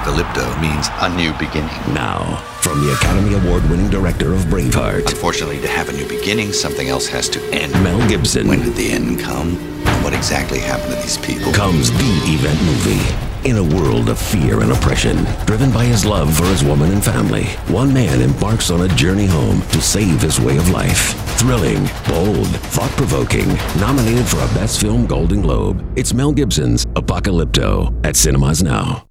Apocalypto means a new beginning. Now, from the Academy Award-winning director of Braveheart. Unfortunately, to have a new beginning, something else has to end. Mel Gibson. When did the end come? And what exactly happened to these people? Comes the event movie. In a world of fear and oppression, driven by his love for his woman and family, one man embarks on a journey home to save his way of life. Thrilling, bold, thought-provoking, nominated for a Best Film Golden Globe. It's Mel Gibson's Apocalypto at cinemas now.